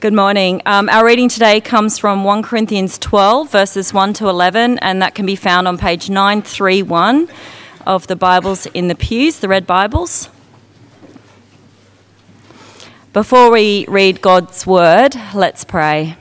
Good morning. Our reading today comes from 1 Corinthians 12, verses 1 to 11, and that can be found on page 931 of the Bibles in the pews, the red Bibles. Before we read God's word, let's pray.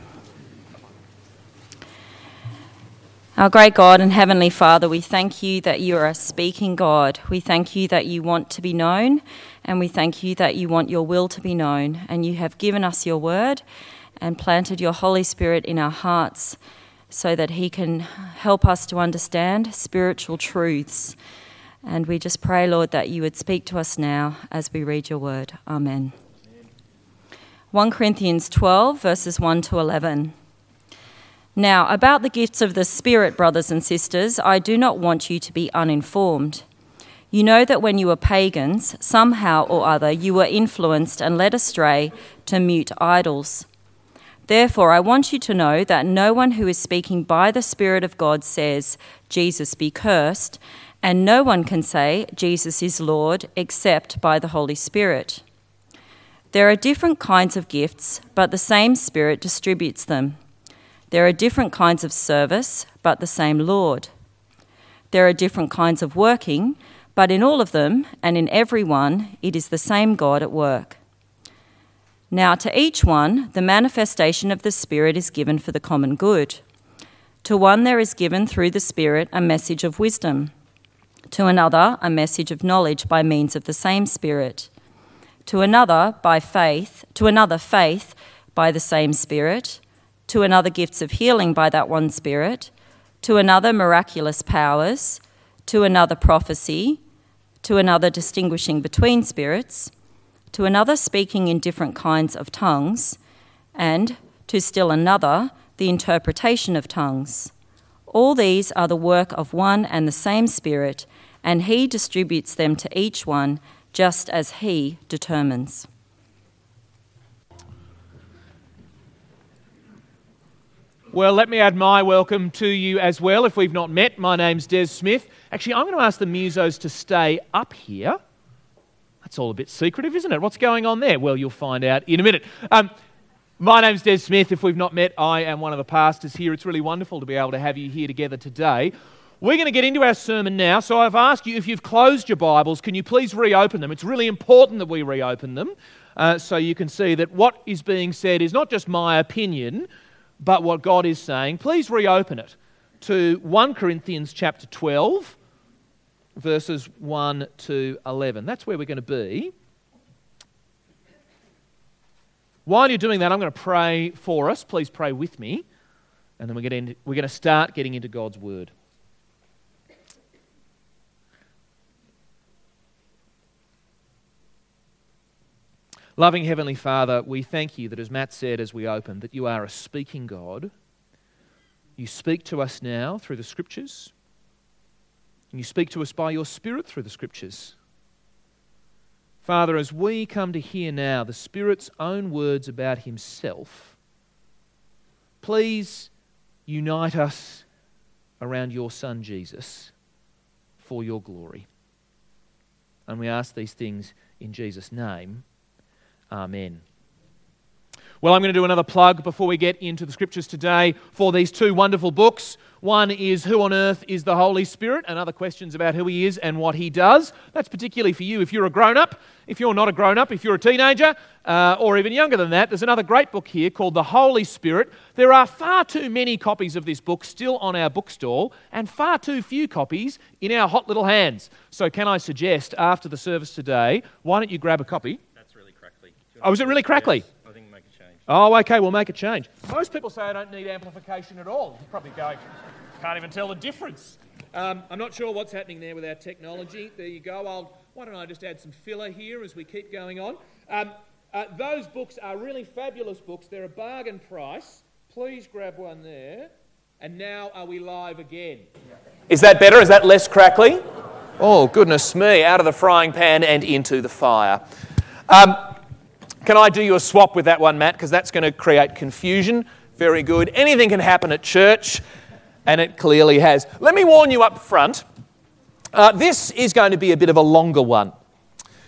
Our great God and Heavenly Father, we thank you that you are a speaking God. We thank you that you want to be known, and we thank you that you want your will to be known. And you have given us your word and planted your Holy Spirit in our hearts so that he can help us to understand spiritual truths. And we just pray, Lord, that you would speak to us now as we read your word. Amen. 1 Corinthians 12, verses 1 to 11. Now, about the gifts of the Spirit, brothers and sisters, I do not want you to be uninformed. You know that when you were pagans, somehow or other you were influenced and led astray to mute idols. Therefore, I want you to know that no one who is speaking by the Spirit of God says, Jesus be cursed, and no one can say, Jesus is Lord, except by the Holy Spirit. There are different kinds of gifts, but the same Spirit distributes them. There are different kinds of service, but the same Lord. There are different kinds of working, but in all of them and in every one, it is the same God at work. Now to each one, the manifestation of the Spirit is given for the common good. To one there is given through the Spirit a message of wisdom. To another, a message of knowledge by means of the same Spirit. To another, faith by the same Spirit. To another, gifts of healing by that one Spirit, to another, miraculous powers, to another, prophecy, to another, distinguishing between spirits, to another, speaking in different kinds of tongues, and to still another, the interpretation of tongues. All these are the work of one and the same Spirit, and he distributes them to each one just as he determines. Well, let me add my welcome to you as well. If we've not met, my name's Des Smith. Actually, I'm going to ask the musos to stay up here. That's all a bit secretive, isn't it? What's going on there? Well, you'll find out in a minute. My name's Des Smith. If we've not met, I am one of the pastors here. It's really wonderful to be able to have you here together today. We're going to get into our sermon now, so I've asked you, if you've closed your Bibles, can you please reopen them? It's really important that we reopen them so you can see that what is being said is not just my opinion, but what God is saying. Please reopen it to 1 Corinthians chapter 12, verses 1 to 11. That's where we're going to be. While you're doing that, I'm going to pray for us. Please pray with me. And then we're going to start getting into God's Word. Loving Heavenly Father, we thank you that, as Matt said as we opened, that you are a speaking God. You speak to us now through the Scriptures, and you speak to us by your Spirit through the Scriptures. Father, as we come to hear now the Spirit's own words about himself, please unite us around your Son Jesus for your glory. And we ask these things in Jesus' name. Amen. Well, I'm going to do another plug before we get into the Scriptures today for these two wonderful books. One is Who on Earth is the Holy Spirit? And other questions about who he is and what he does. That's particularly for you if you're a grown-up. If you're not a grown-up, if you're a teenager, or even younger than that, there's another great book here called The Holy Spirit. There are far too many copies of this book still on our bookstall and far too few copies in our hot little hands. So can I suggest, after the service today, why don't you grab a copy? Oh, was it really crackly? Yes, I think make a change. Oh, okay, we'll make a change. Most people say I don't need amplification at all. You're probably going, can't even tell the difference. I'm not sure what's happening there with our technology. There you go. Why don't I just add some filler here as we keep going on. Those books are really fabulous books. They're a bargain price. Please grab one there. And now are we live again? Is that better? Is that less crackly? Oh, goodness me. Out of the frying pan and into the fire. Can I do you a swap with that one, Matt? Because that's going to create confusion. Very good. Anything can happen at church, and it clearly has. Let me warn you up front. This is going to be a bit of a longer one.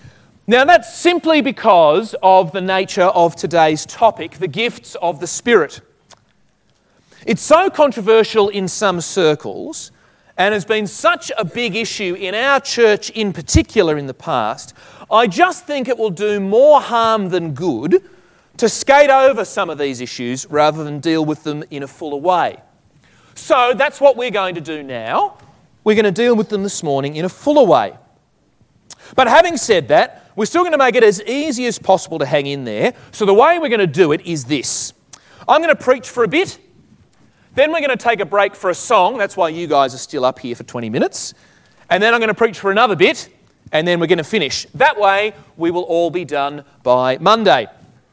Now that's simply because of the nature of today's topic, the gifts of the Spirit. It's so controversial in some circles and has been such a big issue in our church in particular in the past, I just think it will do more harm than good to skate over some of these issues rather than deal with them in a fuller way. So that's what we're going to do now. We're going to deal with them this morning in a fuller way. But having said that, we're still going to make it as easy as possible to hang in there. So the way we're going to do it is this. I'm going to preach for a bit. Then we're going to take a break for a song. That's why you guys are still up here for 20 minutes. And then I'm going to preach for another bit. And then we're going to finish. That way, we will all be done by Monday.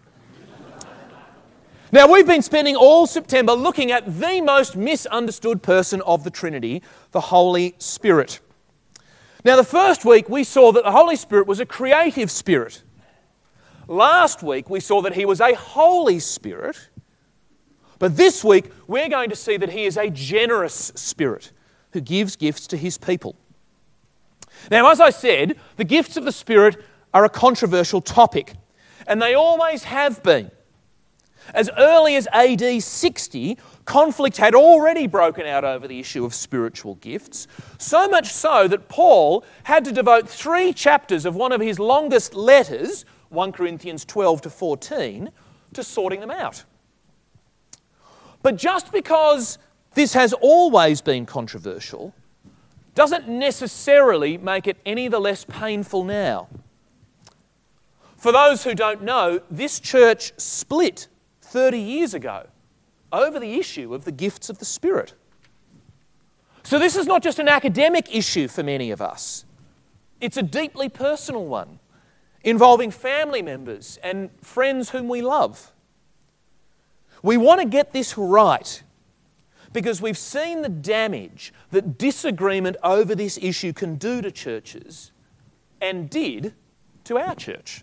Now, we've been spending all September looking at the most misunderstood person of the Trinity, the Holy Spirit. Now, the first week we saw that the Holy Spirit was a creative spirit. Last week we saw that he was a Holy Spirit. But this week we're going to see that he is a generous spirit who gives gifts to his people. Now, as I said, the gifts of the Spirit are a controversial topic, and they always have been. As early as AD 60, conflict had already broken out over the issue of spiritual gifts, so much so that Paul had to devote 3 chapters of one of his longest letters, 1 Corinthians 12 to 14, to sorting them out. But just because this has always been controversial doesn't necessarily make it any the less painful now. For those who don't know, this church split 30 years ago over the issue of the gifts of the Spirit. So this is not just an academic issue for many of us. It's a deeply personal one, involving family members and friends whom we love. We want to get this right because we've seen the damage that disagreement over this issue can do to churches and did to our church,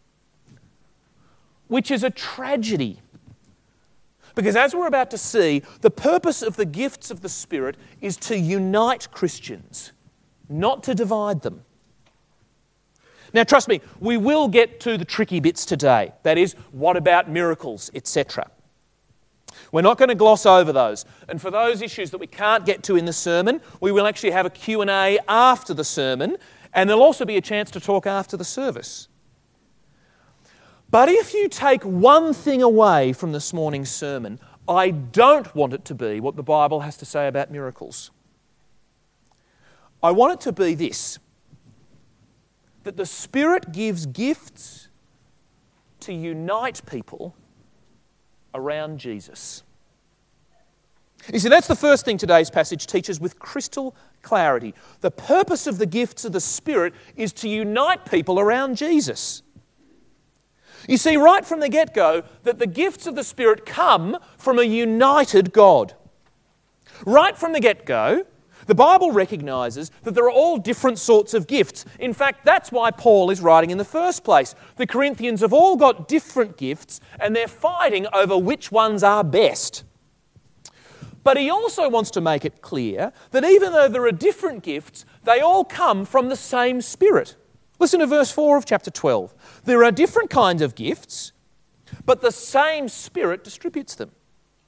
which is a tragedy. Because as we're about to see, the purpose of the gifts of the Spirit is to unite Christians, not to divide them. Now, trust me, we will get to the tricky bits today. That is, what about miracles, etc. We're not going to gloss over those. And for those issues that we can't get to in the sermon, we will actually have a Q&A after the sermon, and there'll also be a chance to talk after the service. But if you take one thing away from this morning's sermon, I don't want it to be what the Bible has to say about miracles. I want it to be this, that the Spirit gives gifts to unite people around Jesus. You see, that's the first thing today's passage teaches with crystal clarity. The purpose of the gifts of the Spirit is to unite people around Jesus. You see right from the get-go that the gifts of the Spirit come from a united God. Right from the get-go, the Bible recognises that there are all different sorts of gifts. In fact, that's why Paul is writing in the first place. The Corinthians have all got different gifts and they're fighting over which ones are best. But he also wants to make it clear that even though there are different gifts, they all come from the same Spirit. Listen to verse 4 of chapter 12. There are different kinds of gifts, but the same Spirit distributes them.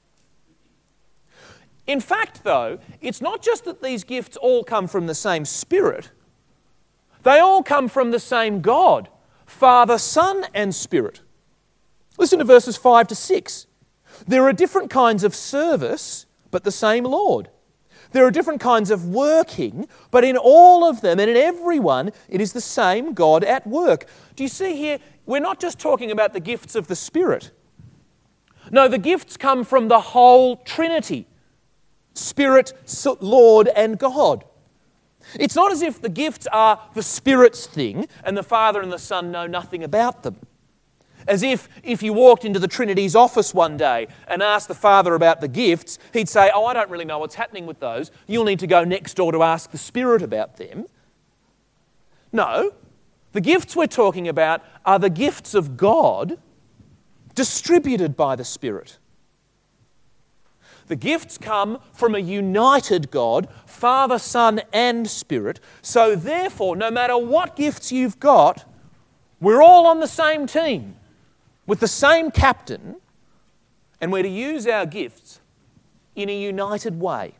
In fact, though, it's not just that these gifts all come from the same Spirit. They all come from the same God, Father, Son, and Spirit. Listen to verses 5 to 6. There are different kinds of service, but the same Lord. There are different kinds of working, but in all of them and in every one, it is the same God at work. Do you see here, we're not just talking about the gifts of the Spirit. No, the gifts come from the whole Trinity. Spirit, Lord, and God. It's not as if the gifts are the Spirit's thing and the Father and the Son know nothing about them. As if you walked into the Trinity's office one day and asked the Father about the gifts, he'd say, I don't really know what's happening with those. You'll need to go next door to ask the Spirit about them. No, the gifts we're talking about are the gifts of God distributed by the Spirit. The gifts come from a united God, Father, Son, and Spirit. So therefore, no matter what gifts you've got, We're all on the same team with the same captain, and we're to use our gifts in a united way.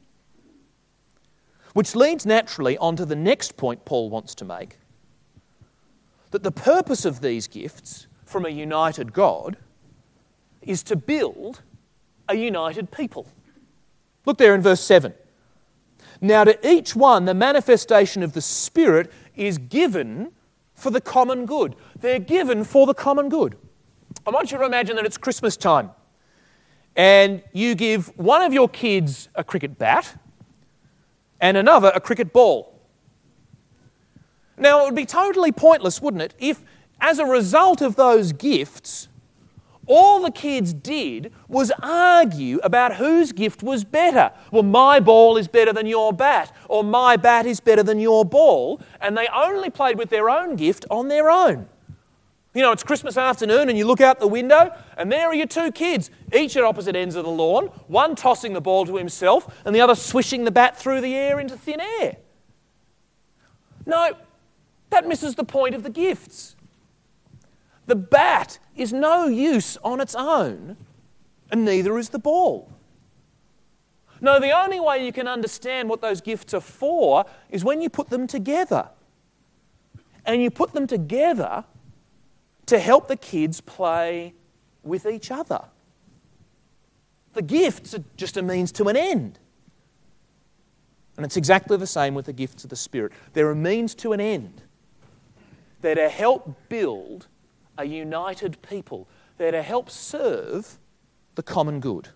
Which leads naturally onto the next point Paul wants to make, that the purpose of these gifts from a united God is to build a united people. Look there in verse 7. Now to each one the manifestation of the Spirit is given for the common good. They're given for the common good. I want you to imagine that it's Christmas time and you give one of your kids a cricket bat and another a cricket ball. Now, it would be totally pointless, wouldn't it, if, as a result of those gifts, all the kids did was argue about whose gift was better. Well, my ball is better than your bat, or my bat is better than your ball, and they only played with their own gift on their own. You know, it's Christmas afternoon and you look out the window and there are your two kids, each at opposite ends of the lawn, one tossing the ball to himself and the other swishing the bat through the air into thin air. No, that misses the point of the gifts. The bat is no use on its own, and neither is the ball. No, the only way you can understand what those gifts are for is when you put them together. And you put them together to help the kids play with each other. The gifts are just a means to an end. And it's exactly the same with the gifts of the Spirit. They're a means to an end. They're to help build a united people. They're to help serve the common good.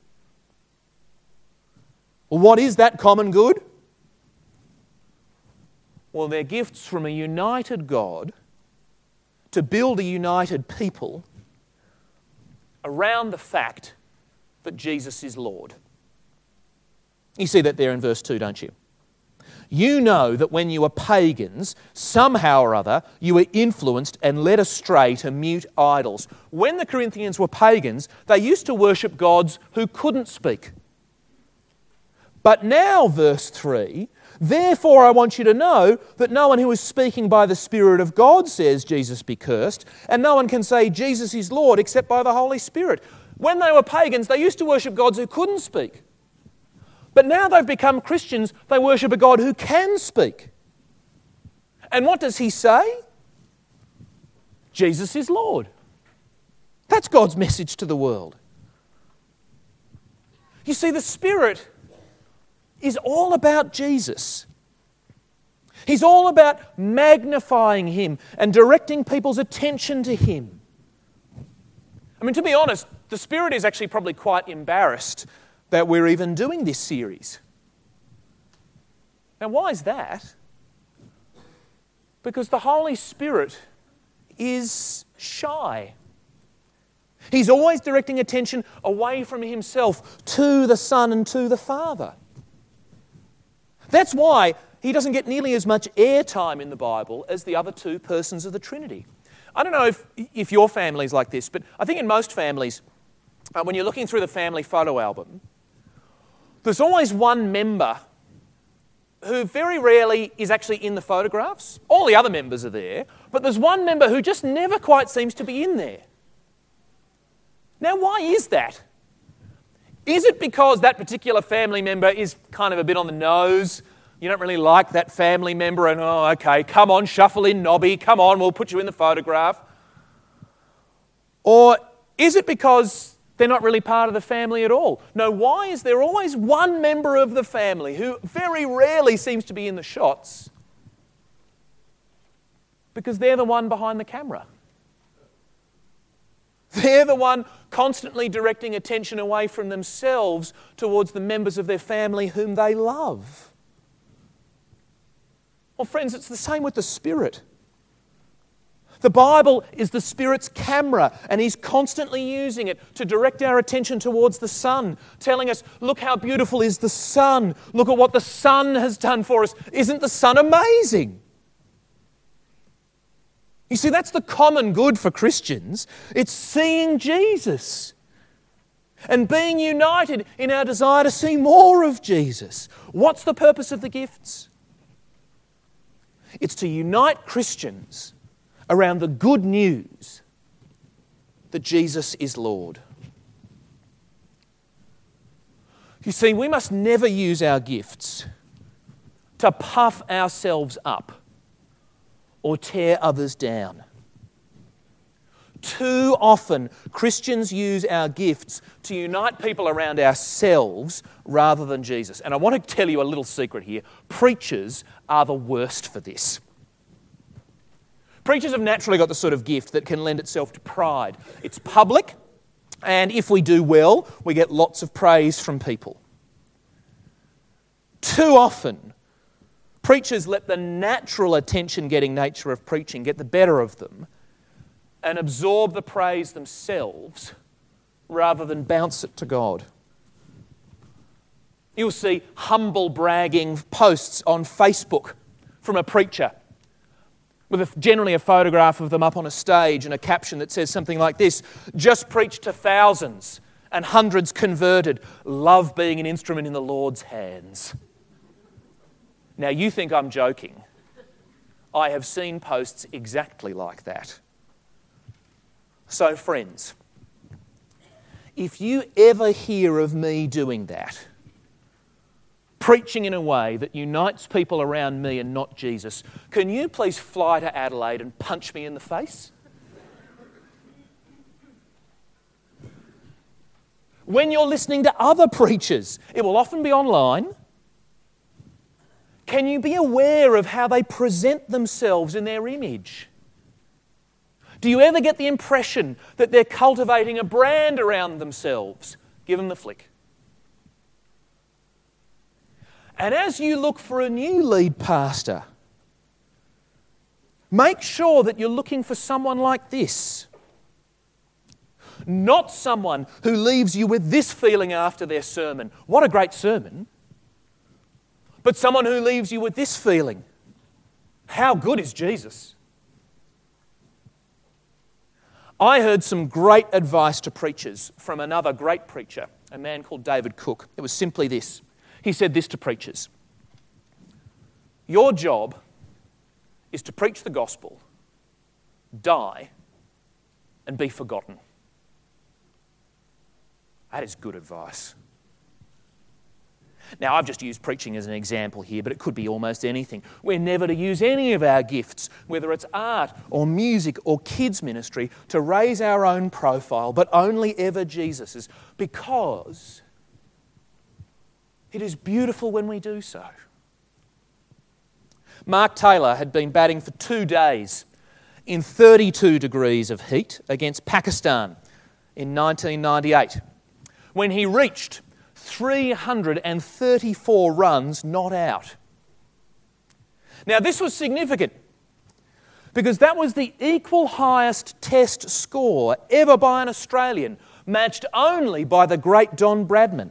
Well, what is that common good? Well, they're gifts from a united God to build a united people around the fact that Jesus is Lord. You see that there in verse 2, don't you? You know that when you were pagans, somehow or other, you were influenced and led astray to mute idols. When the Corinthians were pagans, they used to worship gods who couldn't speak. But now, verse 3, therefore I want you to know that no one who is speaking by the Spirit of God says Jesus be cursed, and no one can say Jesus is Lord except by the Holy Spirit. When they were pagans, they used to worship gods who couldn't speak. But now they've become Christians, they worship a God who can speak. And what does he say? Jesus is Lord. That's God's message to the world. You see, the Spirit is all about Jesus. He's all about magnifying him and directing people's attention to him. I mean, to be honest, the Spirit is actually probably quite embarrassed that we're even doing this series. Now, why is that? Because the Holy Spirit is shy. He's always directing attention away from himself to the Son and to the Father. That's why he doesn't get nearly as much airtime in the Bible as the other two persons of the Trinity. I don't know if your family's like this, but I think in most families, when you're looking through the family photo album, there's always one member who very rarely is actually in the photographs. All the other members are there, but there's one member who just never quite seems to be in there. Now, why is that? Is it because that particular family member is kind of a bit on the nose? You don't really like that family member and, oh, okay, come on, shuffle in, Nobby, come on, we'll put you in the photograph. Or is it because they're not really part of the family at all? No, why is there always one member of the family who very rarely seems to be in the shots? Because they're the one behind the camera. They're the one constantly directing attention away from themselves towards the members of their family whom they love. Well, friends, it's the same with the Spirit. The Bible is the Spirit's camera, and He's constantly using it to direct our attention towards the Son, telling us, look how beautiful is the Son. Look at what the Son has done for us. Isn't the Son amazing? You see, that's the common good for Christians. It's seeing Jesus and being united in our desire to see more of Jesus. What's the purpose of the gifts? It's to unite Christians around the good news that Jesus is Lord. You see, we must never use our gifts to puff ourselves up or tear others down. Too often, Christians use our gifts to unite people around ourselves rather than Jesus. And I want to tell you a little secret here. Preachers are the worst for this. Preachers have naturally got the sort of gift that can lend itself to pride. It's public, and if we do well, we get lots of praise from people. Too often, preachers let the natural attention-getting nature of preaching get the better of them and absorb the praise themselves rather than bounce it to God. You'll see humble bragging posts on Facebook from a preacher with generally a photograph of them up on a stage and a caption that says something like this: "Just preached to thousands and hundreds converted. Love being an instrument in the Lord's hands." Now you think I'm joking. I have seen posts exactly like that. So friends, if you ever hear of me doing that, preaching in a way that unites people around me and not Jesus, can you please fly to Adelaide and punch me in the face? When you're listening to other preachers, it will often be online. Can you be aware of how they present themselves in their image? Do you ever get the impression that they're cultivating a brand around themselves? Give them the flick. And as you look for a new lead pastor, make sure that you're looking for someone like this. Not someone who leaves you with this feeling after their sermon: what a great sermon. But someone who leaves you with this feeling: how good is Jesus? I heard some great advice to preachers from another great preacher, a man called David Cook. It was simply this. He said this to preachers: your job is to preach the gospel, die, and be forgotten. That is good advice. Now, I've just used preaching as an example here, but it could be almost anything. We're never to use any of our gifts, whether it's art or music or kids ministry, to raise our own profile, but only ever Jesus's, because it is beautiful when we do so. Mark Taylor had been batting for 2 days in 32 degrees of heat against Pakistan in 1998, when he reached 334 runs not out. Now, this was significant because that was the equal highest Test score ever by an Australian, matched only by the great Don Bradman.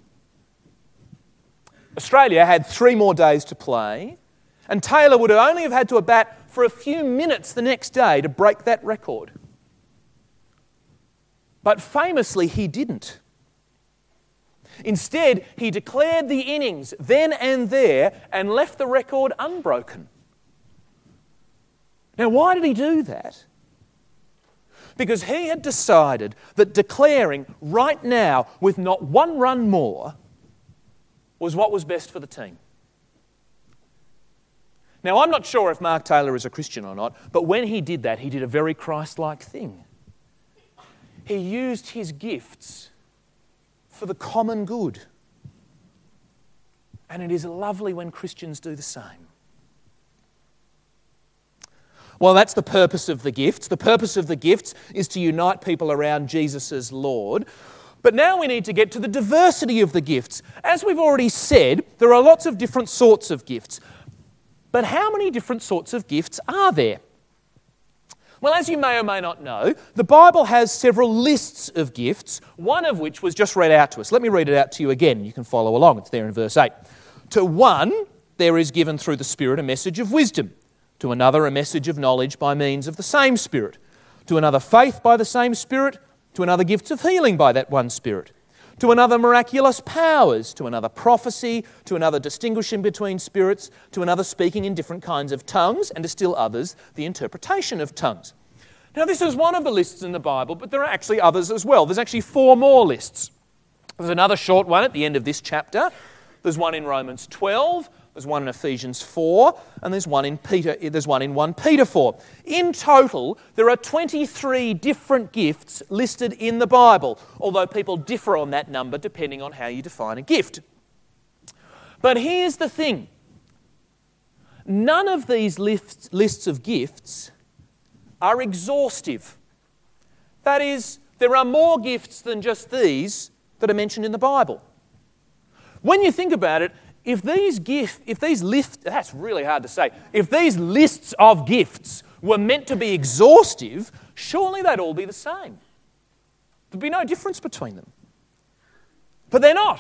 Australia had 3 more days to play, and Taylor would only have had to bat for a few minutes the next day to break that record. But famously, he didn't. Instead, he declared the innings then and there and left the record unbroken. Now, why did he do that? Because he had decided that declaring right now with not 1 run more was what was best for the team. Now, I'm not sure if Mark Taylor is a Christian or not, but when he did that, he did a very Christ-like thing. He used his gifts for the common good. And it is lovely when Christians do the same. Well, that's the purpose of the gifts. The purpose of the gifts is to unite people around Jesus as Lord. But now we need to get to the diversity of the gifts. As we've already said, there are lots of different sorts of gifts. But how many different sorts of gifts are there? Well, as you may or may not know, the Bible has several lists of gifts, one of which was just read out to us. Let me read it out to you again. You can follow along. It's there in verse 8. To one, there is given through the Spirit a message of wisdom. To another, a message of knowledge by means of the same Spirit. To another, faith by the same Spirit. To another, gifts of healing by that one Spirit. to another miraculous powers, to another prophecy, to another distinguishing between spirits, to another speaking in different kinds of tongues, and to still others the interpretation of tongues. Now this is one of the lists in the Bible, but there are actually others as well. There's actually 4 more lists. There's another short one at the end of this chapter. There's one in Romans 12, there's one in Ephesians 4, and there's one in 1 Peter 4. In total, there are 23 different gifts listed in the Bible, although people differ on that number depending on how you define a gift. But here's the thing. None of these lists of gifts are exhaustive. That is, there are more gifts than just these that are mentioned in the Bible. When you think about it, if these lists, that's really hard to say, if these lists of gifts were meant to be exhaustive, surely they'd all be the same. There'd be no difference between them. But they're not.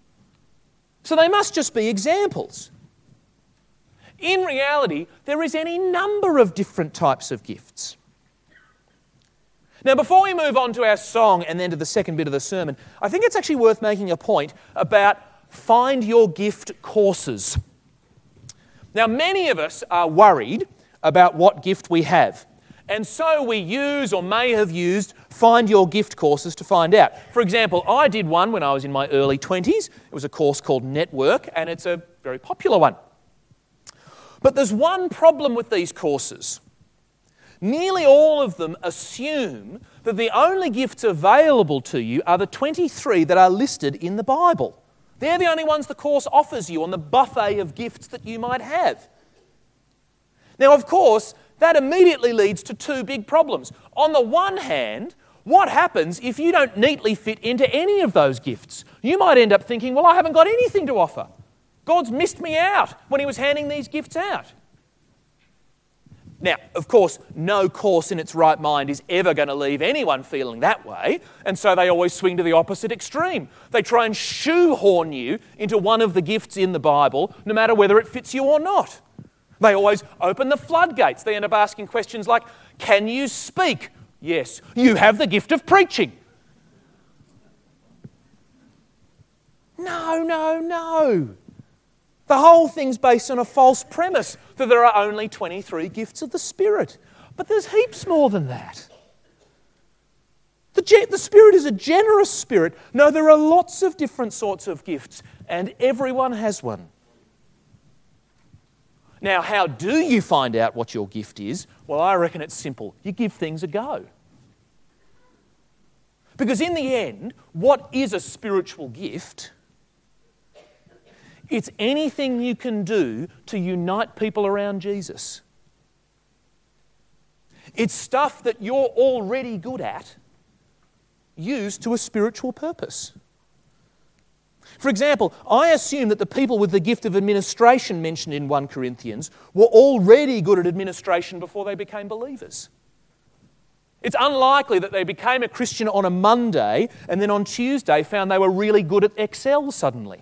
So they must just be examples. In reality, there is any number of different types of gifts. Now, before we move on to our song and then to the second bit of the sermon, I think it's actually worth making a point about Find Your Gift courses. Now, many of us are worried about what gift we have, and so we use or may have used Find Your Gift courses to find out. For example, I did one when I was in my early 20s. It was a course called Network, and it's a very popular one. But there's one problem with these courses. Nearly all of them assume that the only gifts available to you are the 23 that are listed in the Bible. They're the only ones the course offers you on the buffet of gifts that you might have. Now, of course, that immediately leads to 2 big problems. On the one hand, what happens if you don't neatly fit into any of those gifts? You might end up thinking, well, I haven't got anything to offer. God's missed me out when he was handing these gifts out. Now, of course, no course in its right mind is ever going to leave anyone feeling that way, and so they always swing to the opposite extreme. They try and shoehorn you into one of the gifts in the Bible, no matter whether it fits you or not. They always open the floodgates. They end up asking questions like, can you speak? Yes. You have the gift of preaching. No. The whole thing's based on a false premise that there are only 23 gifts of the Spirit. But there's heaps more than that. The Spirit is a generous Spirit. No, there are lots of different sorts of gifts, and everyone has one. Now, how do you find out what your gift is? Well, I reckon it's simple. You give things a go. Because in the end, what is a spiritual gift? It's anything you can do to unite people around Jesus. It's stuff that you're already good at, used to a spiritual purpose. For example, I assume that the people with the gift of administration mentioned in 1 Corinthians were already good at administration before they became believers. It's unlikely that they became a Christian on a Monday and then on Tuesday found they were really good at Excel suddenly.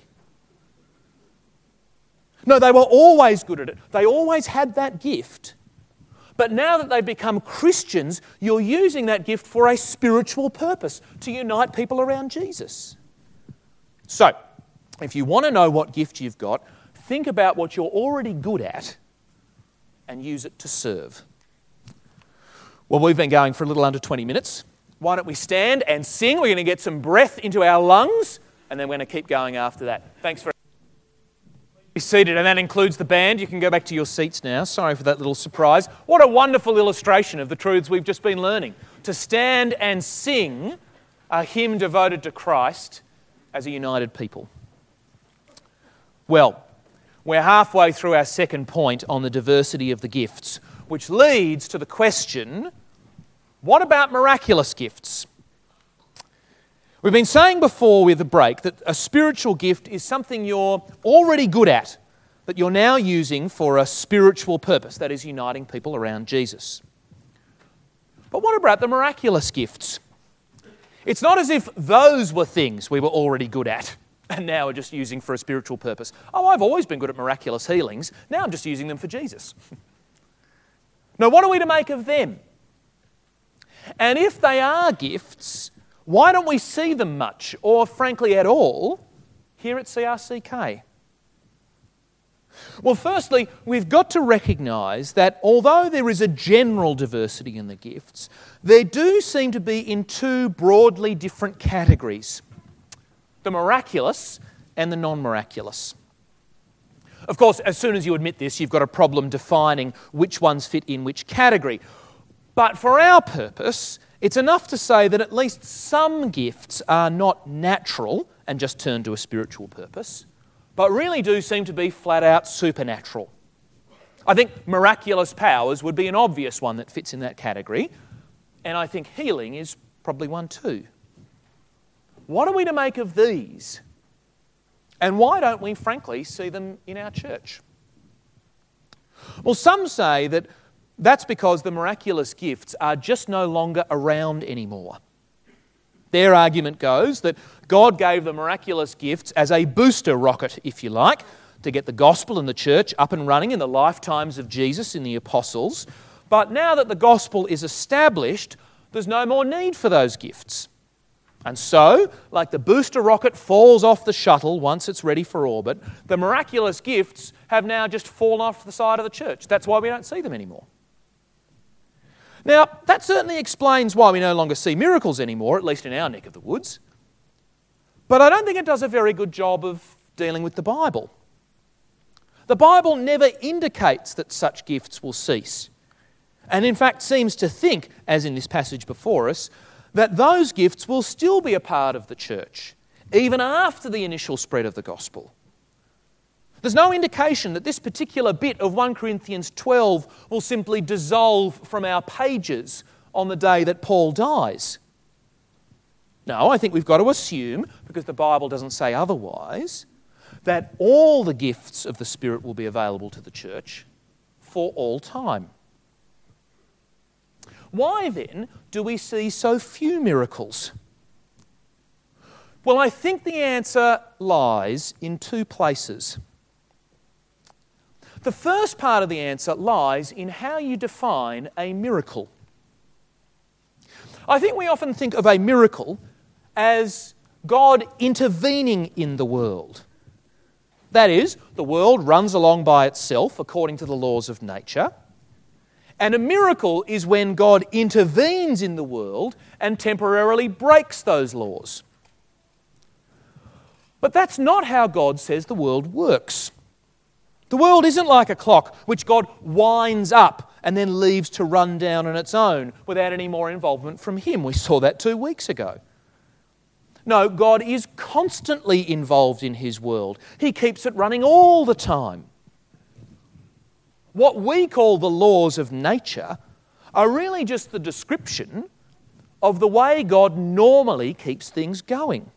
No, they were always good at it. They always had that gift. But now that they've become Christians, you're using that gift for a spiritual purpose, to unite people around Jesus. So, if you want to know what gift you've got, think about what you're already good at and use it to serve. Well, we've been going for a little under 20 minutes. Why don't we stand and sing? We're going to get some breath into our lungs, and then we're going to keep going after that. Thanks very much. Be seated, and that includes the band. You can go back to your seats now. Sorry for that little surprise. What a wonderful illustration of the truths we've just been learning. To stand and sing a hymn devoted to Christ as a united people. Well, we're halfway through our second point on the diversity of the gifts, which leads to the question, what about miraculous gifts? We've been saying before with the break that a spiritual gift is something you're already good at, that you're now using for a spiritual purpose, that is uniting people around Jesus. But what about the miraculous gifts? It's not as if those were things we were already good at and now we're just using for a spiritual purpose. Oh, I've always been good at miraculous healings, now I'm just using them for Jesus. No, what are we to make of them? And if they are gifts, why don't we see them much, or frankly at all, here at CRCK? Well, firstly, we've got to recognise that although there is a general diversity in the gifts, there do seem to be in two broadly different categories: the miraculous and the non-miraculous. Of course, as soon as you admit this, you've got a problem defining which ones fit in which category. But for our purpose, it's enough to say that at least some gifts are not natural and just turn to a spiritual purpose, but really do seem to be flat out supernatural. I think miraculous powers would be an obvious one that fits in that category, and I think healing is probably one too. What are we to make of these? And why don't we, frankly, see them in our church? Well, some say that that's because the miraculous gifts are just no longer around anymore. Their argument goes that God gave the miraculous gifts as a booster rocket, if you like, to get the gospel and the church up and running in the lifetimes of Jesus and the apostles. But now that the gospel is established, there's no more need for those gifts. And so, like the booster rocket falls off the shuttle once it's ready for orbit, the miraculous gifts have now just fallen off the side of the church. That's why we don't see them anymore. Now, that certainly explains why we no longer see miracles anymore, at least in our neck of the woods. But I don't think it does a very good job of dealing with the Bible. The Bible never indicates that such gifts will cease, and in fact seems to think, as in this passage before us, that those gifts will still be a part of the church, even after the initial spread of the gospel. There's no indication that this particular bit of 1 Corinthians 12 will simply dissolve from our pages on the day that Paul dies. No, I think we've got to assume, because the Bible doesn't say otherwise, that all the gifts of the Spirit will be available to the church for all time. Why then do we see so few miracles? Well, I think the answer lies in two places. The first part of the answer lies in how you define a miracle. I think we often think of a miracle as God intervening in the world. That is, the world runs along by itself according to the laws of nature. And a miracle is when God intervenes in the world and temporarily breaks those laws. But that's not how God says the world works. The world isn't like a clock which God winds up and then leaves to run down on its own without any more involvement from Him. We saw that 2 weeks ago. No, God is constantly involved in His world. He keeps it running all the time. What we call the laws of nature are really just the description of the way God normally keeps things going.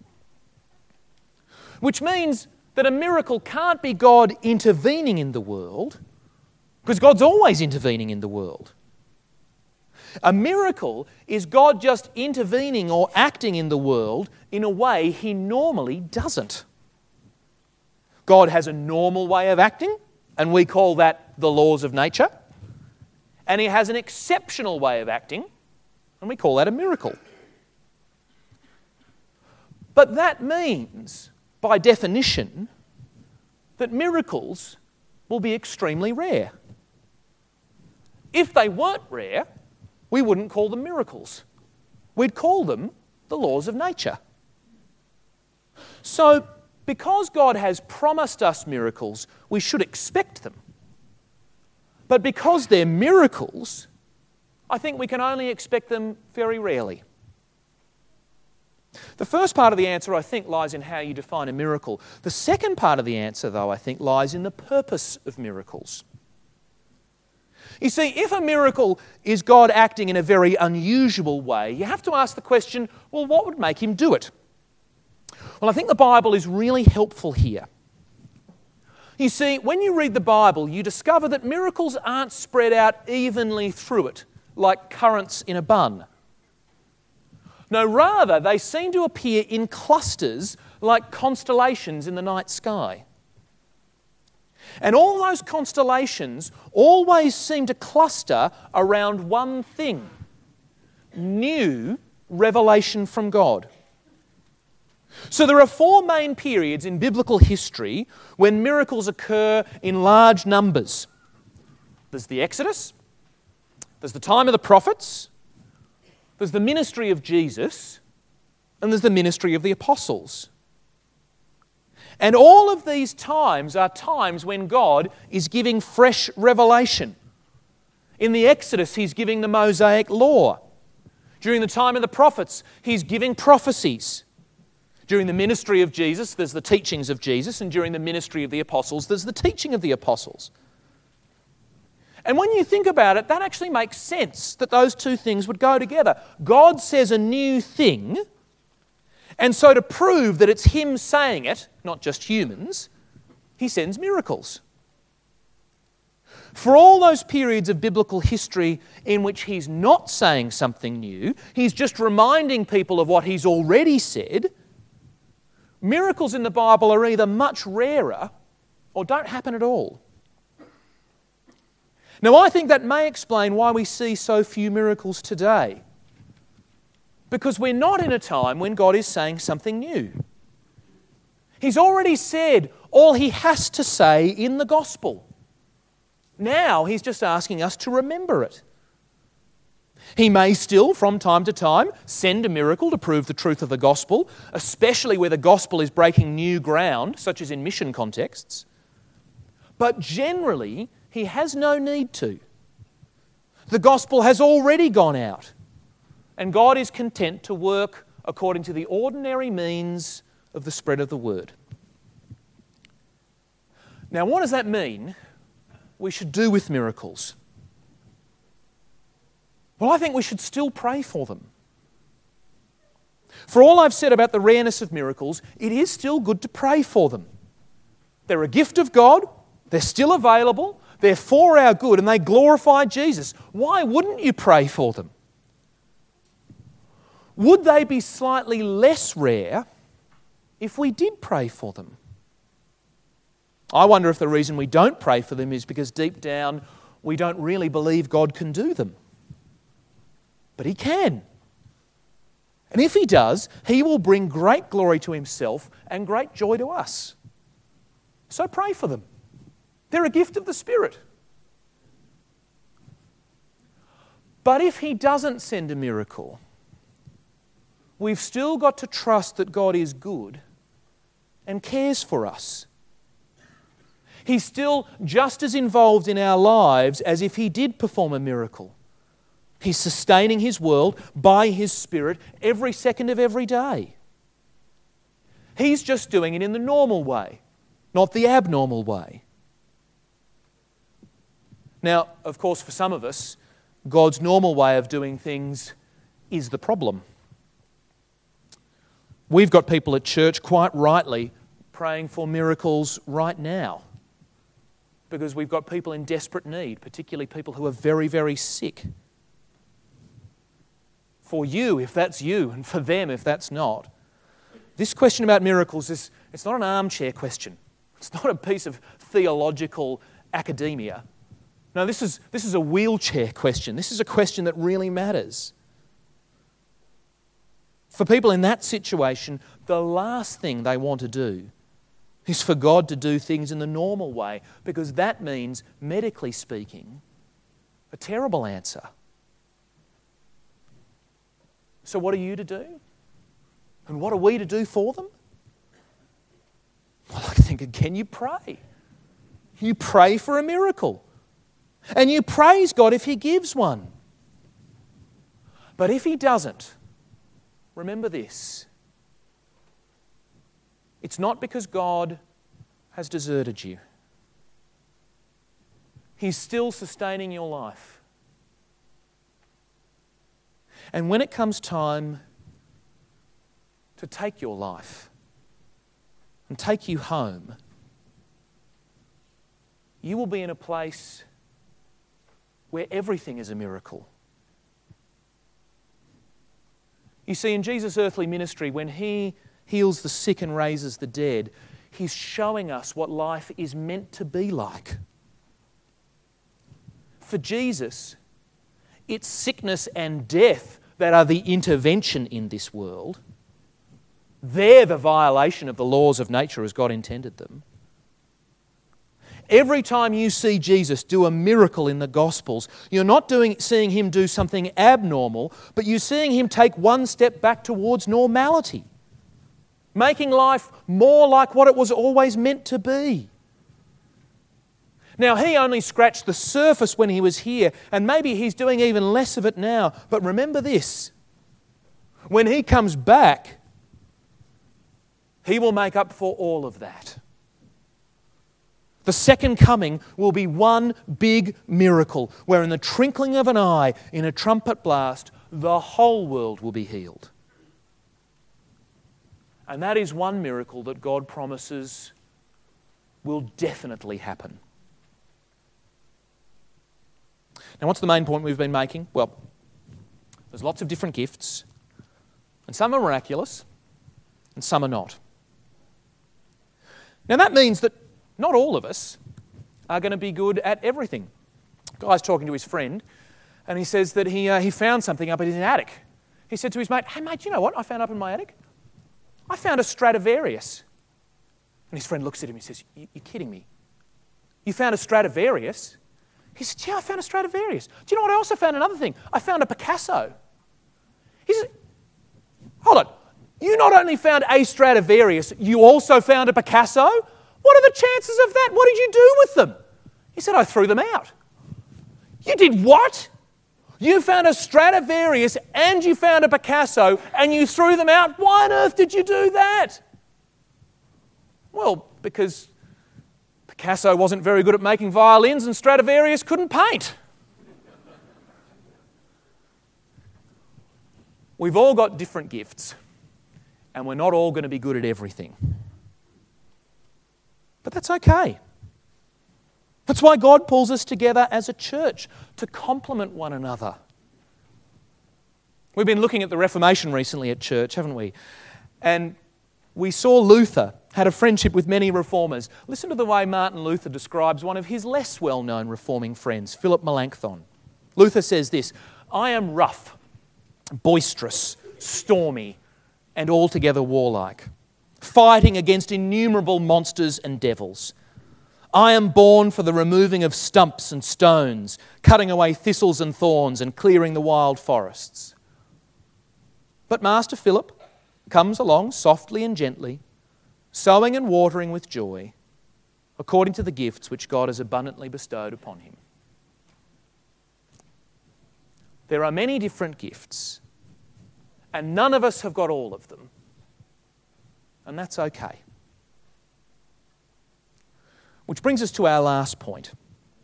Which means that a miracle can't be God intervening in the world, because God's always intervening in the world. A miracle is God just intervening or acting in the world in a way He normally doesn't. God has a normal way of acting, and we call that the laws of nature. And He has an exceptional way of acting, and we call that a miracle. But that means, by definition, that miracles will be extremely rare. If they weren't rare, we wouldn't call them miracles. We'd call them the laws of nature. So, because God has promised us miracles, we should expect them. But because they're miracles, I think we can only expect them very rarely. The first part of the answer, I think, lies in how you define a miracle. The second part of the answer, though, I think, lies in the purpose of miracles. You see, if a miracle is God acting in a very unusual way, you have to ask the question, well, what would make Him do it? Well, I think the Bible is really helpful here. You see, when you read the Bible, you discover that miracles aren't spread out evenly through it, like currants in a bun. No, rather, they seem to appear in clusters like constellations in the night sky. And all those constellations always seem to cluster around one thing: new revelation from God. So there are 4 main periods in biblical history when miracles occur in large numbers. There's the Exodus, there's the time of the prophets, there's the ministry of Jesus, and there's the ministry of the apostles. And all of these times are times when God is giving fresh revelation. In the Exodus, He's giving the Mosaic law. During the time of the prophets, He's giving prophecies. During the ministry of Jesus, there's the teachings of Jesus, and during the ministry of the apostles, there's the teaching of the apostles. And when you think about it, that actually makes sense that those two things would go together. God says a new thing, and so to prove that it's Him saying it, not just humans, He sends miracles. For all those periods of biblical history in which He's not saying something new, He's just reminding people of what He's already said, miracles in the Bible are either much rarer or don't happen at all. Now, I think that may explain why we see so few miracles today. Because we're not in a time when God is saying something new. He's already said all He has to say in the gospel. Now He's just asking us to remember it. He may still, from time to time, send a miracle to prove the truth of the gospel, especially where the gospel is breaking new ground, such as in mission contexts. But generally, He has no need to. The gospel has already gone out, and God is content to work according to the ordinary means of the spread of the word. Now, what does that mean we should do with miracles? Well, I think we should still pray for them. For all I've said about the rareness of miracles, it is still good to pray for them. They're a gift of God, they're still available, they're for our good, and they glorify Jesus. Why wouldn't you pray for them? Would they be slightly less rare if we did pray for them? I wonder if the reason we don't pray for them is because deep down we don't really believe God can do them. But He can. And if He does, He will bring great glory to Himself and great joy to us. So pray for them. They're a gift of the Spirit. But if He doesn't send a miracle, we've still got to trust that God is good and cares for us. He's still just as involved in our lives as if He did perform a miracle. He's sustaining His world by His Spirit every second of every day. He's just doing it in the normal way, not the abnormal way. Now, of course, for some of us, God's normal way of doing things is the problem. We've got people at church, quite rightly, praying for miracles right now because we've got people in desperate need, particularly people who are very, very sick. For you, if that's you, and for them, if that's not. This question about miracles it's not an armchair question. It's not a piece of theological academia. No, this is a wheelchair question. This is a question that really matters. For people in that situation, the last thing they want to do is for God to do things in the normal way, because that means, medically speaking, a terrible answer. So what are you to do? And what are we to do for them? Well, I think again, you pray. You pray for a miracle. And you praise God if He gives one. But if He doesn't, remember this. It's not because God has deserted you. He's still sustaining your life. And when it comes time to take your life and take you home, you will be in a place where everything is a miracle. You see, in Jesus' earthly ministry, when He heals the sick and raises the dead, He's showing us what life is meant to be like. For Jesus, it's sickness and death that are the intervention in this world. They're the violation of the laws of nature as God intended them. Every time you see Jesus do a miracle in the Gospels, you're not seeing him do something abnormal, but you're seeing him take one step back towards normality, making life more like what it was always meant to be. Now, he only scratched the surface when he was here, and maybe he's doing even less of it now. But remember this, when he comes back, he will make up for all of that. The second coming will be one big miracle where in the twinkling of an eye, in a trumpet blast, the whole world will be healed. And that is one miracle that God promises will definitely happen. Now, what's the main point we've been making? Well, there's lots of different gifts, and some are miraculous, and some are not. Now, that means that not all of us are going to be good at everything. A guy's talking to his friend, and he says that he found something up in his attic. He said to his mate, "Hey mate, you know what I found up in my attic? I found a Stradivarius." And his friend looks at him and says, "You're kidding me. You found a Stradivarius?" He said, "Yeah, I found a Stradivarius. Do you know what? I also found another thing. I found a Picasso." He said, "Hold on. You not only found a Stradivarius, you also found a Picasso? What are the chances of that? What did you do with them?" He said, "I threw them out." "You did what? You found a Stradivarius and you found a Picasso and you threw them out? Why on earth did you do that?" "Well, because Picasso wasn't very good at making violins and Stradivarius couldn't paint." We've all got different gifts, and we're not all going to be good at everything. But that's okay. That's why God pulls us together as a church, to complement one another. We've been looking at the Reformation recently at church, haven't we? And we saw Luther had a friendship with many reformers. Listen to the way Martin Luther describes one of his less well-known reforming friends, Philip Melanchthon. Luther says this, "I am rough, boisterous, stormy, and altogether warlike, fighting against innumerable monsters and devils. I am born for the removing of stumps and stones, cutting away thistles and thorns, and clearing the wild forests. But Master Philip comes along softly and gently, sowing and watering with joy, according to the gifts which God has abundantly bestowed upon him." There are many different gifts, and none of us have got all of them. And that's okay. Which brings us to our last point.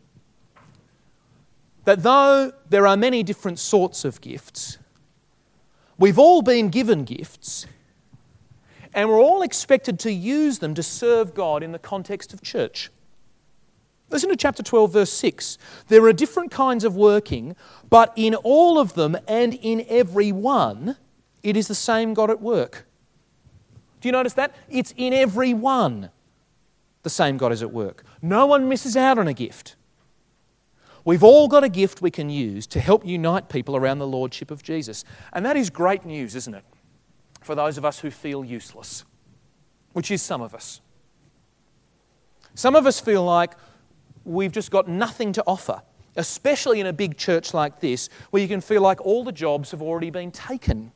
That though there are many different sorts of gifts, we've all been given gifts, and we're all expected to use them to serve God in the context of church. Listen to chapter 12, verse 6. "There are different kinds of working, but in all of them and in every one, it is the same God at work." Do you notice that? It's in every one the same God is at work. No one misses out on a gift. We've all got a gift we can use to help unite people around the Lordship of Jesus. And that is great news, isn't it? For those of us who feel useless, which is some of us. Some of us feel like we've just got nothing to offer, especially in a big church like this, where you can feel like all the jobs have already been taken.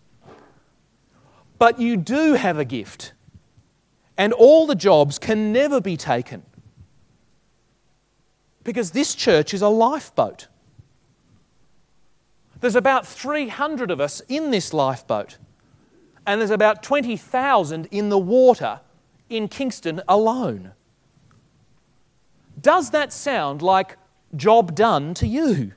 But you do have a gift, and all the jobs can never be taken. Because this church is a lifeboat. There's about 300 of us in this lifeboat, and there's about 20,000 in the water in Kingston alone. Does that sound like job done to you?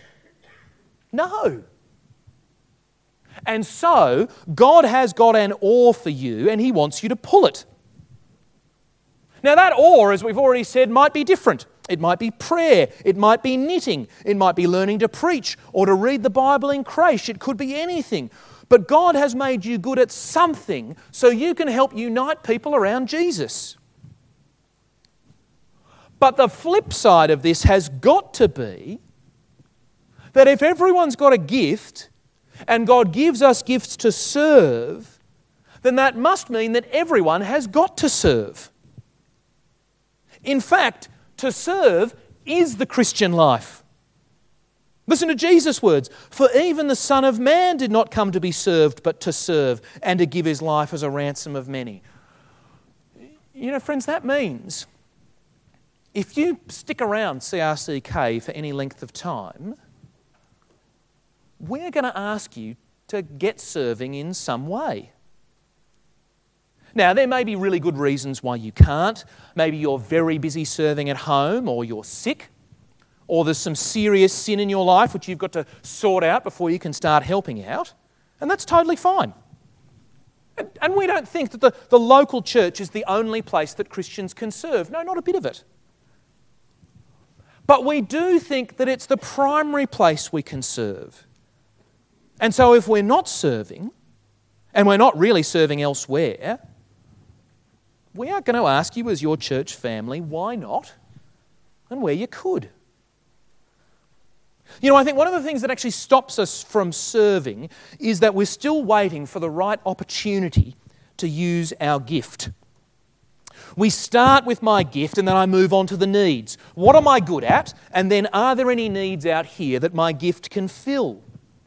No. And so, God has got an oar for you, and He wants you to pull it. Now that oar, as we've already said, might be different. It might be prayer, it might be knitting, it might be learning to preach or to read the Bible in creche. It could be anything. But God has made you good at something so you can help unite people around Jesus. But the flip side of this has got to be that if everyone's got a gift, and God gives us gifts to serve, then that must mean that everyone has got to serve. In fact, to serve is the Christian life. Listen to Jesus' words. For even the Son of Man did not come to be served, but to serve and to give his life as a ransom of many. You know, friends, that means if you stick around CRCK for any length of time, we're going to ask you to get serving in some way. Now, there may be really good reasons why you can't. Maybe you're very busy serving at home, or you're sick, or there's some serious sin in your life which you've got to sort out before you can start helping out. And that's totally fine. And we don't think that the local church is the only place that Christians can serve. No, not a bit of it. But we do think that it's the primary place we can serve. And so if we're not serving, and we're not really serving elsewhere, we are going to ask you as your church family, why not, and where you could. You know, I think one of the things that actually stops us from serving is that we're still waiting for the right opportunity to use our gift. We start with my gift and then I move on to the needs. What am I good at? And then are there any needs out here that my gift can fill?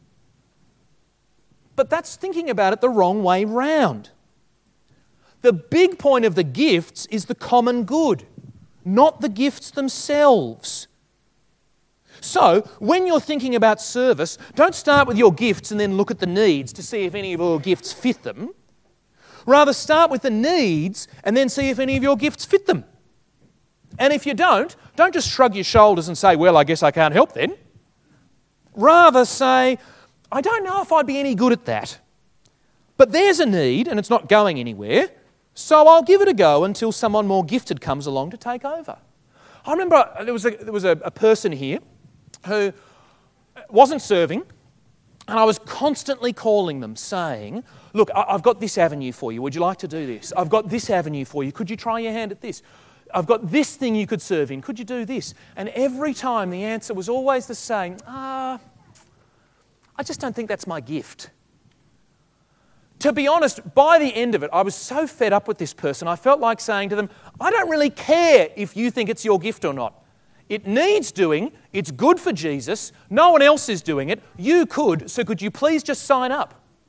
But that's thinking about it the wrong way round. The big point of the gifts is the common good, not the gifts themselves. So, when you're thinking about service, don't start with your gifts and then look at the needs to see if any of your gifts fit them. Rather, start with the needs and then see if any of your gifts fit them. And if you don't just shrug your shoulders and say, well, I guess I can't help then. Rather say, I don't know if I'd be any good at that. But there's a need and it's not going anywhere, so I'll give it a go until someone more gifted comes along to take over. I remember there was a person here who wasn't serving, and I was constantly calling them saying, look, I've got this avenue for you. Would you like to do this? I've got this avenue for you. Could you try your hand at this? I've got this thing you could serve in. Could you do this? And every time the answer was always the same. I just don't think that's my gift. To be honest, by the end of it, I was so fed up with this person, I felt like saying to them, I don't really care if you think it's your gift or not. It needs doing, it's good for Jesus, no one else is doing it, you could, so could you please just sign up?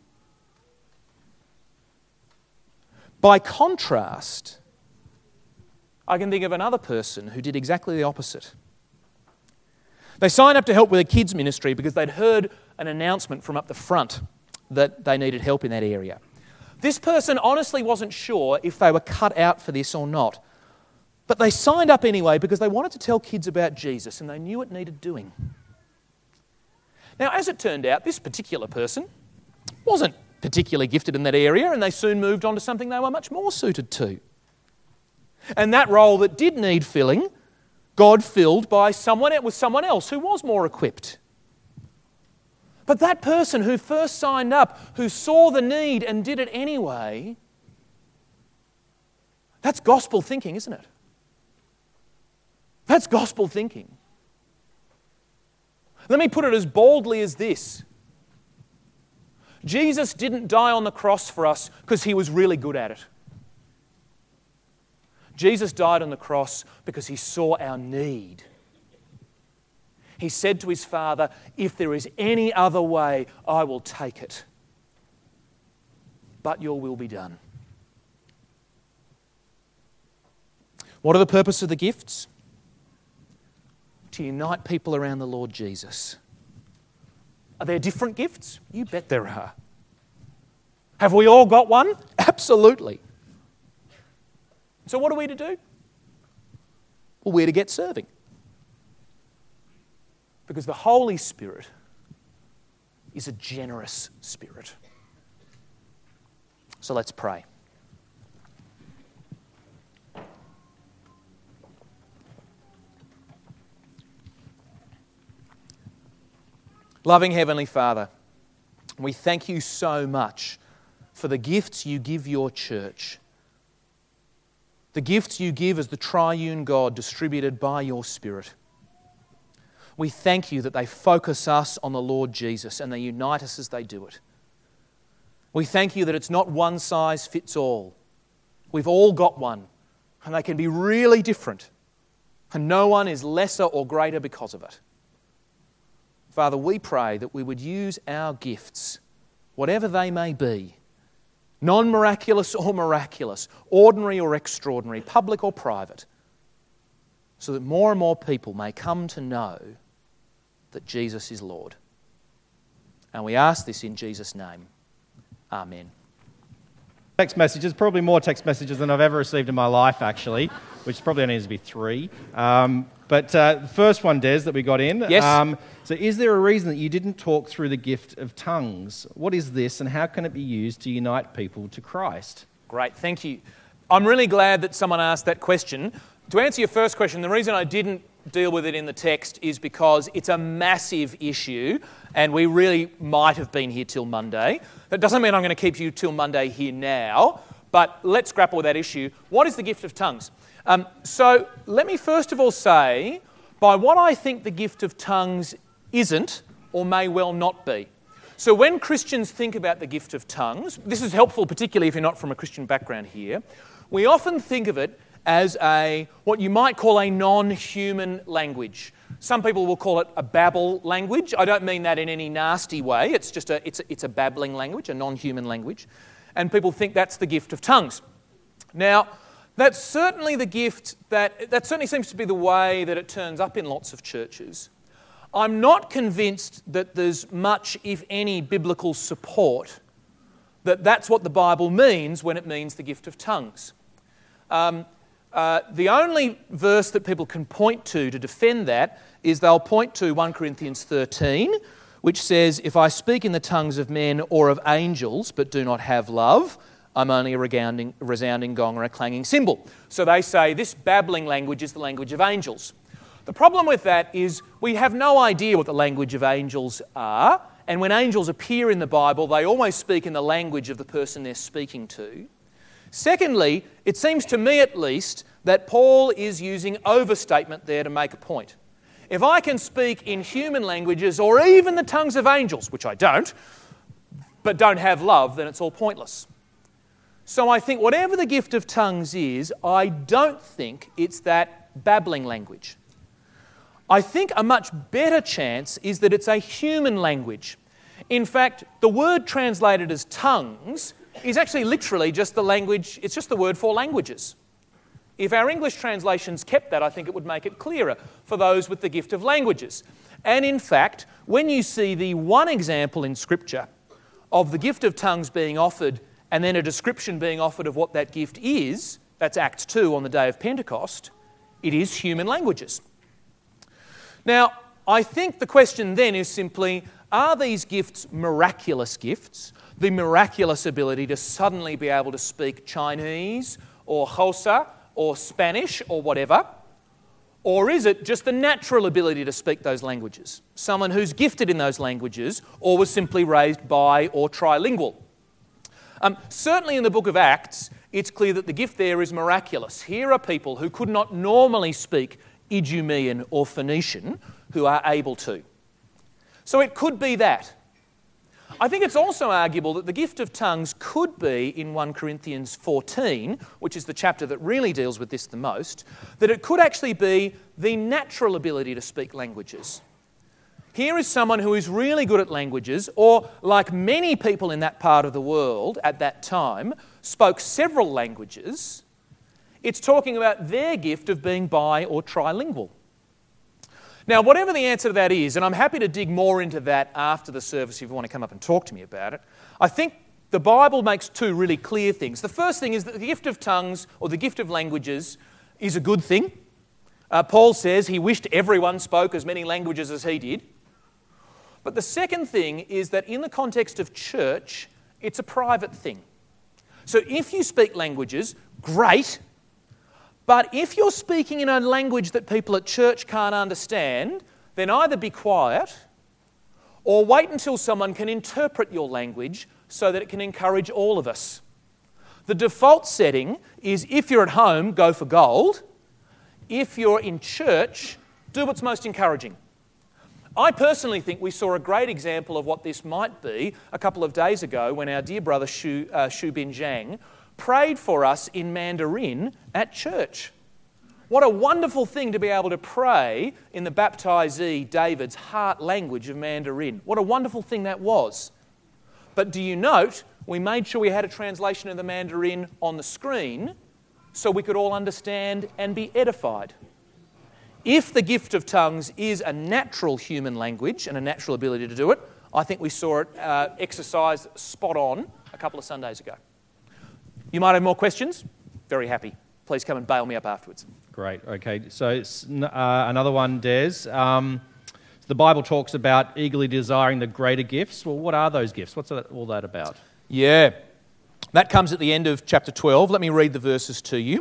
By contrast, I can think of another person who did exactly the opposite. They signed up to help with a kids' ministry because they'd heard an announcement from up the front that they needed help in that area. This person honestly wasn't sure if they were cut out for this or not, but they signed up anyway because they wanted to tell kids about Jesus and they knew it needed doing. Now, as it turned out, this particular person wasn't particularly gifted in that area, and they soon moved on to something they were much more suited to. And that role that did need filling, God filled by someone else who was more equipped. But that person who first signed up, who saw the need and did it anyway, that's gospel thinking, isn't it? That's gospel thinking. Let me put it as boldly as this. Jesus didn't die on the cross for us because he was really good at it. Jesus died on the cross because he saw our need. He said to his Father, if there is any other way, I will take it. But your will be done. What are the purpose of the gifts? To unite people around the Lord Jesus. Are there different gifts? You bet there are. Have we all got one? Absolutely. So what are we to do? Well, we're to get serving. Because the Holy Spirit is a generous spirit. So let's pray. Loving Heavenly Father, we thank you so much for the gifts you give your church. The gifts you give as the triune God distributed by your Spirit. We thank you that they focus us on the Lord Jesus and they unite us as they do it. We thank you that it's not one size fits all. We've all got one, and they can be really different, and no one is lesser or greater because of it. Father, we pray that we would use our gifts, whatever they may be, non-miraculous or miraculous, ordinary or extraordinary, public or private, so that more and more people may come to know that Jesus is Lord. And we ask this in Jesus' name. Amen. Text messages, probably more text messages than I've ever received in my life, actually, which probably only needs to be 3. But the first one, Des, that we got in. Yes. So is there a reason that you didn't talk through the gift of tongues? What is this, and how can it be used to unite people to Christ? Great, thank you. I'm really glad that someone asked that question. To answer your first question, the reason I didn't deal with it in the text is because it's a massive issue and we really might have been here till Monday. That doesn't mean I'm going to keep you till Monday here now, but let's grapple with that issue. What is the gift of tongues? So let me first of all say, by what I think the gift of tongues isn't or may well not be. So when Christians think about the gift of tongues, this is helpful particularly if you're not from a Christian background here, we often think of it as what you might call a non-human language. Some people will call it a babble language. I don't mean that in any nasty way. It's just it's a babbling language, a non-human language. And people think that's the gift of tongues. Now, that's certainly the gift that certainly seems to be the way that it turns up in lots of churches. I'm not convinced that there's much, if any, biblical support that that's what the Bible means when it means the gift of tongues. The only verse that people can point to defend that is they'll point to 1 Corinthians 13, which says, "If I speak in the tongues of men or of angels but do not have love, I'm only a resounding gong or a clanging cymbal." So they say this babbling language is the language of angels. The problem with that is we have no idea what the language of angels are, and when angels appear in the Bible, they always speak in the language of the person they're speaking to. Secondly, it seems to me at least that Paul is using overstatement there to make a point. If I can speak in human languages or even the tongues of angels, which I don't, but don't have love, then it's all pointless. So I think whatever the gift of tongues is, I don't think it's that babbling language. I think a much better chance is that it's a human language. In fact, the word translated as tongues is actually literally just the language, it's just the word for languages. If our English translations kept that, I think it would make it clearer for those with the gift of languages. And in fact, when you see the one example in Scripture of the gift of tongues being offered and then a description being offered of what that gift is, that's Acts 2 on the day of Pentecost, it is human languages. Now, I think the question then is simply, are these gifts miraculous gifts? The miraculous ability to suddenly be able to speak Chinese or Xhosa or Spanish or whatever? Or is it just the natural ability to speak those languages? Someone who's gifted in those languages or was simply raised by or trilingual? Certainly in the book of Acts, it's clear that the gift there is miraculous. Here are people who could not normally speak Idumean or Phoenician who are able to. So it could be that. I think it's also arguable that the gift of tongues could be in 1 Corinthians 14, which is the chapter that really deals with this the most, that it could actually be the natural ability to speak languages. Here is someone who is really good at languages, or like many people in that part of the world at that time, spoke several languages. It's talking about their gift of being bi or trilingual. Now, whatever the answer to that is, and I'm happy to dig more into that after the service if you want to come up and talk to me about it, I think the Bible makes two really clear things. The first thing is that the gift of tongues or the gift of languages is a good thing. Paul says he wished everyone spoke as many languages as he did. But the second thing is that in the context of church, it's a private thing. So if you speak languages, great. But if you're speaking in a language that people at church can't understand, then either be quiet or wait until someone can interpret your language so that it can encourage all of us. The default setting is if you're at home, go for gold. If you're in church, do what's most encouraging. I personally think we saw a great example of what this might be a couple of days ago when our dear brother Shu Bin Zhang prayed for us in Mandarin at church. What a wonderful thing to be able to pray in the baptizee David's heart language of Mandarin. What a wonderful thing that was. But do you note, we made sure we had a translation of the Mandarin on the screen so we could all understand and be edified. If the gift of tongues is a natural human language and a natural ability to do it, I think we saw it exercised spot on a couple of Sundays ago. You might have more questions? Very happy. Please come and bail me up afterwards. Great. Okay. So another one, Des. The Bible talks about eagerly desiring the greater gifts. Well, what are those gifts? What's all that about? Yeah. That comes at the end of chapter 12. Let me read the verses to you.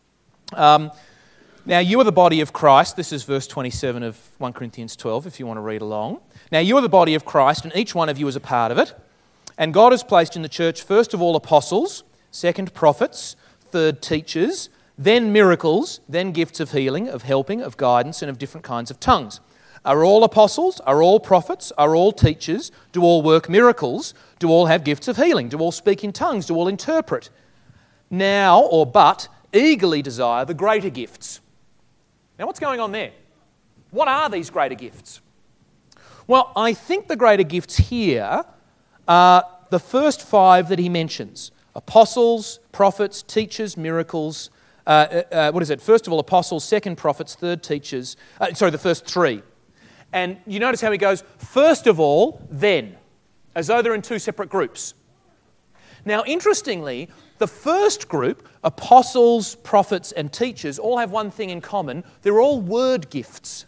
Now, you are the body of Christ. This is verse 27 of 1 Corinthians 12, if you want to read along. Now, you are the body of Christ, and each one of you is a part of it. And God has placed in the church, first of all, apostles, second, prophets, third, teachers, then miracles, then gifts of healing, of helping, of guidance, and of different kinds of tongues. Are all apostles? Are all prophets? Are all teachers? Do all work miracles? Do all have gifts of healing? Do all speak in tongues? Do all interpret? Now, but, eagerly desire the greater gifts. Now, what's going on there? What are these greater gifts? Well, I think the greater gifts here are the first five that he mentions. Apostles, prophets, teachers, miracles. First of all, apostles, second, prophets, third, teachers. The first three. And you notice how he goes, first of all, then, as though they're in two separate groups. Now, interestingly, the first group, apostles, prophets, and teachers, all have one thing in common. They're all word gifts.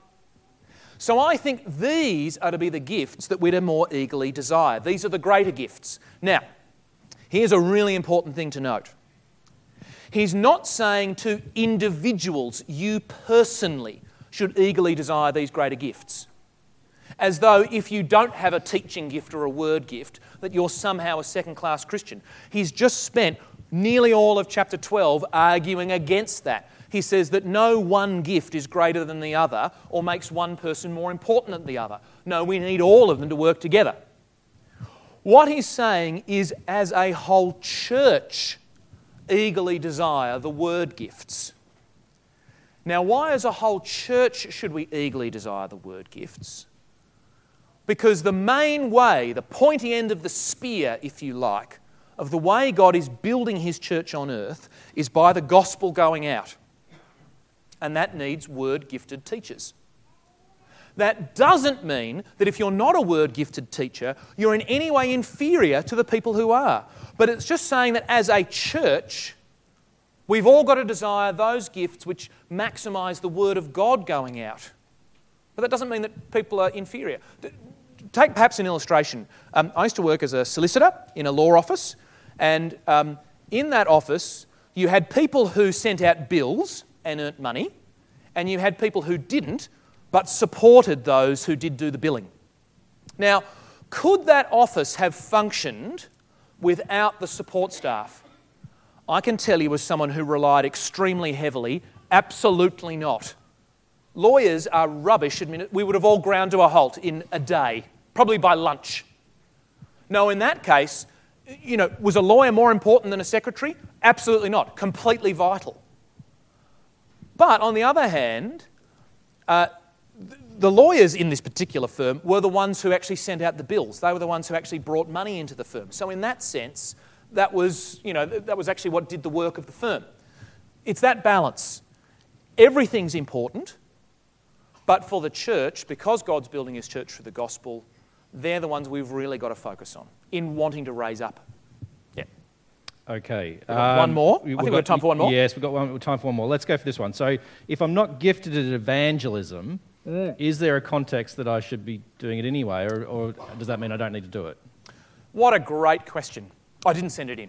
So I think these are to be the gifts that we're to more eagerly desire. These are the greater gifts. Now, here's a really important thing to note. He's not saying to individuals, you personally should eagerly desire these greater gifts. As though if you don't have a teaching gift or a word gift, that you're somehow a second-class Christian. He's just spent nearly all of chapter 12 arguing against that. He says that no one gift is greater than the other or makes one person more important than the other. No, we need all of them to work together. What he's saying is, as a whole church, eagerly desire the word gifts. Now, why as a whole church should we eagerly desire the word gifts? Because the main way, the pointy end of the spear, if you like, of the way God is building his church on earth is by the gospel going out. And that needs word-gifted teachers. That doesn't mean that if you're not a word-gifted teacher, you're in any way inferior to the people who are. But it's just saying that as a church, we've all got to desire those gifts which maximise the word of God going out. But that doesn't mean that people are inferior. Take perhaps an illustration. I used to work as a solicitor in a law office, and in that office you had people who sent out bills and earned money, and you had people who didn't but supported those who did do the billing. Now, could that office have functioned without the support staff? I can tell you as someone who relied extremely heavily, absolutely not. Lawyers are rubbish. We would have all ground to a halt in a day, probably by lunch. No, in that case, was a lawyer more important than a secretary? Absolutely not. Completely vital. But on the other hand, the lawyers in this particular firm were the ones who actually sent out the bills. They were the ones who actually brought money into the firm. So in that sense, that was actually what did the work of the firm. It's that balance. Everything's important, but for the church, because God's building his church through the gospel, they're the ones we've really got to focus on in wanting to raise up. Yeah. Okay. One more? I think we've got time for one more. Yes, we've got time for one more. Let's go for this one. So if I'm not gifted at evangelism, is there a context that I should be doing it anyway, or does that mean I don't need to do it? What a great question. I didn't send it in.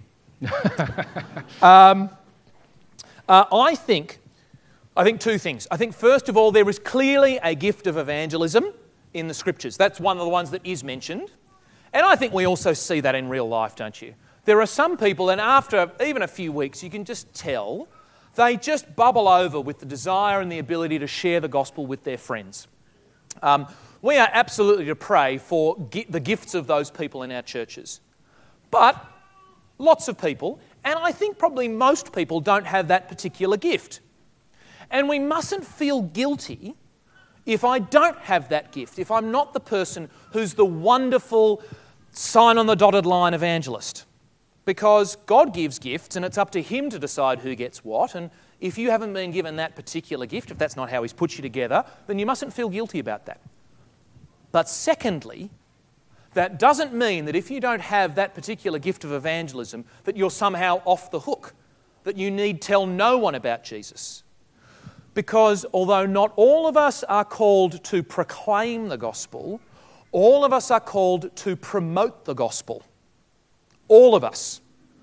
I think two things. I think, first of all, there is clearly a gift of evangelism in the Scriptures. That's one of the ones that is mentioned. And I think we also see that in real life, don't you? There are some people, and after even a few weeks, you can just tell, they just bubble over with the desire and the ability to share the gospel with their friends. One We are absolutely to pray for the gifts of those people in our churches. But lots of people, and I think probably most people, don't have that particular gift. And we mustn't feel guilty if I don't have that gift, if I'm not the person who's the wonderful sign on the dotted line evangelist. Because God gives gifts and it's up to Him to decide who gets what. And if you haven't been given that particular gift, if that's not how He's put you together, then you mustn't feel guilty about that. But secondly, that doesn't mean that if you don't have that particular gift of evangelism, that you're somehow off the hook, that you need tell no one about Jesus. Because although not all of us are called to proclaim the gospel, all of us are called to promote the gospel. All of us.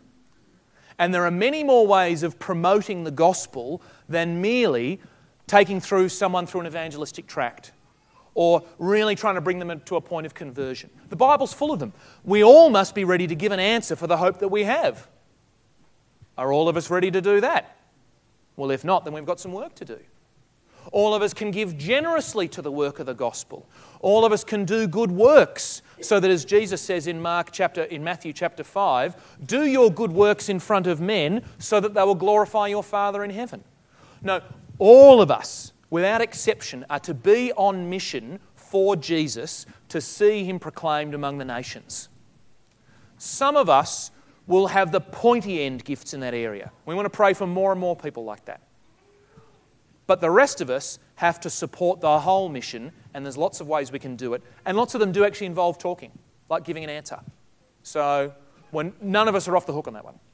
And there are many more ways of promoting the gospel than merely taking someone through an evangelistic tract or really trying to bring them to a point of conversion. The Bible's full of them. We all must be ready to give an answer for the hope that we have. Are all of us ready to do that? Well, if not, then we've got some work to do. All of us can give generously to the work of the gospel. All of us can do good works, so that as Jesus says in Matthew chapter 5, do your good works in front of men so that they will glorify your Father in heaven. No, all of us, without exception, are to be on mission for Jesus to see Him proclaimed among the nations. Some of us will have the pointy end gifts in that area. We want to pray for more and more people like that. But the rest of us have to support the whole mission, and there's lots of ways we can do it. And lots of them do actually involve talking, like giving an answer. So none of us are off the hook on that one.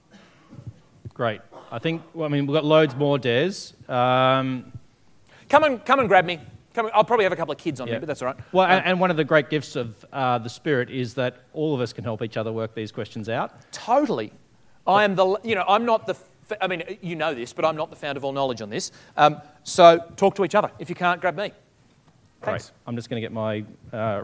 Great. We've got loads more, Des. Come and grab me. I'll probably have a couple of kids on me, but that's all right. Well, and one of the great gifts of the Spirit is that all of us can help each other work these questions out. Totally. I'm not the... you know this, but I'm not the fount of all knowledge on this. So talk to each other. If you can't, grab me. Thanks. Great. I'm just going to get my